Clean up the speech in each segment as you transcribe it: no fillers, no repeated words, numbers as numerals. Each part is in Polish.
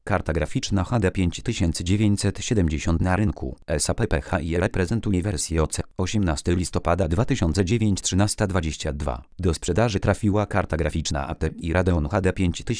Karta graficzna HD 5970 na rynku. SAP PHI reprezentuje wersję OC. 18 listopada 2009 13:22. Do sprzedaży trafiła karta graficzna ATI Radeon HD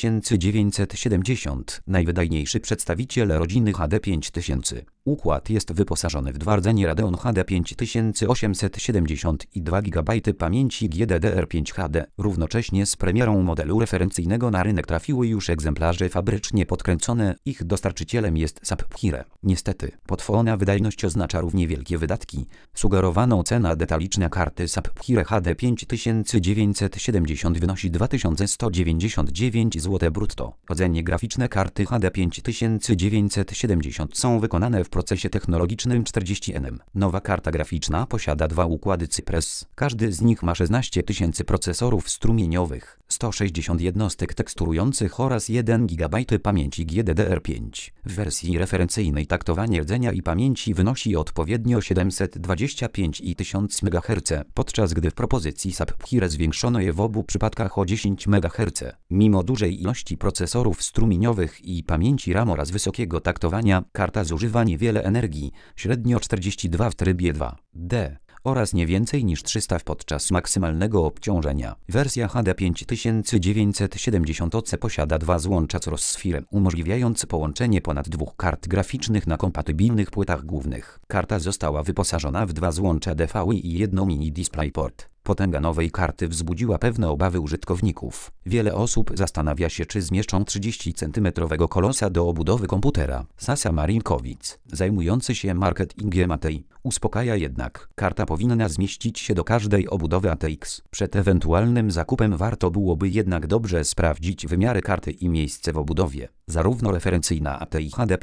5970, najwydajniejszy przedstawiciel rodziny HD 5000. Układ jest wyposażony w dwa rdzenie Radeon HD 5870 i 2 GB pamięci GDDR5 HD. Równocześnie z premierą modelu referencyjnego na rynek trafiły już egzemplarze fabrycznie podkręcone. Ich dostarczycielem jest SAP PHI. Niestety, potworna wydajność oznacza równie wielkie wydatki. Sugerowaną cena detaliczna karty SAP PHI HD 5970 wynosi 2199 zł brutto. Rdzenie graficzne karty HD 5970 są wykonane w procesie technologicznym 40 nm. Nowa karta graficzna posiada dwa układy Cypress. Każdy z nich ma 16 000 procesorów strumieniowych, 160 jednostek teksturujących oraz 1 GB pamięci GDDR5. W wersji referencyjnej taktowanie rdzenia i pamięci wynosi odpowiednio 725 i 1000 MHz, podczas gdy w propozycji SAP PHI zwiększono je w obu przypadkach o 10 MHz. Mimo dużej ilości procesorów strumieniowych i pamięci RAM oraz wysokiego taktowania, karta zużywa niewiele energii, średnio 42 w trybie 2D. oraz nie więcej niż 300 podczas maksymalnego obciążenia. Wersja HD 5970 OC posiada dwa złącza Crossfire, umożliwiając połączenie ponad dwóch kart graficznych na kompatybilnych płytach głównych. Karta została wyposażona w dwa złącza DVI i jedno mini DisplayPort. Potęga nowej karty wzbudziła pewne obawy użytkowników. Wiele osób zastanawia się, czy zmieszczą 30 cm kolosa do obudowy komputera. Sasa Marinkowic, zajmujący się marketingiem ATI, uspokaja jednak. Karta powinna zmieścić się do każdej obudowy ATX. Przed ewentualnym zakupem warto byłoby jednak dobrze sprawdzić wymiary karty i miejsce w obudowie. Zarówno referencyjna ATI HD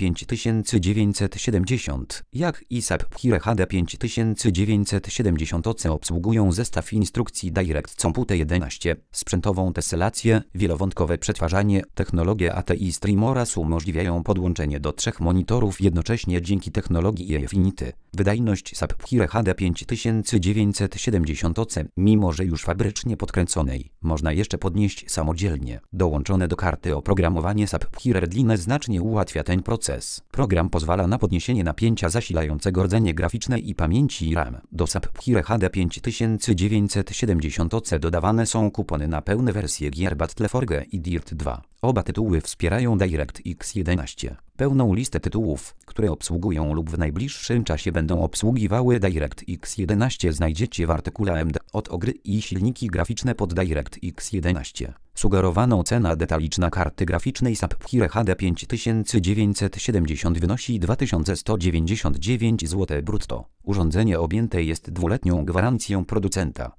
5970, jak i SAP PHI HD 5970 OC obsługują zestaw instrukcji DirectComp UT11, sprzętową tesselację, wielowątkowe przetwarzanie. Technologie ATI Stream oraz umożliwiają podłączenie do 3 monitorów jednocześnie dzięki technologii Efinity. Wydajność SAP PHI HD 5970 OC, mimo że już fabrycznie podkręconej, można jeszcze podnieść samodzielnie. Dołączone do karty oprogramowanie SAP PHI Redline znacznie ułatwia ten proces. Program pozwala na podniesienie napięcia zasilającego rdzenie graficzne i pamięci RAM. Do SAP PHI HD 5970 OC dodawane są kupony na pełne wersje gier Battleforge i Dirt 2. Oba tytuły wspierają DirectX 11. Pełną listę tytułów, które obsługują lub w najbliższym czasie będą obsługiwały DirectX 11 znajdziecie w artykule AMD od gry i silniki graficzne pod DirectX 11. Sugerowaną cena detaliczna karty graficznej SAP PHI HD 5970 wynosi 2199 zł brutto. Urządzenie objęte jest dwuletnią gwarancją producenta.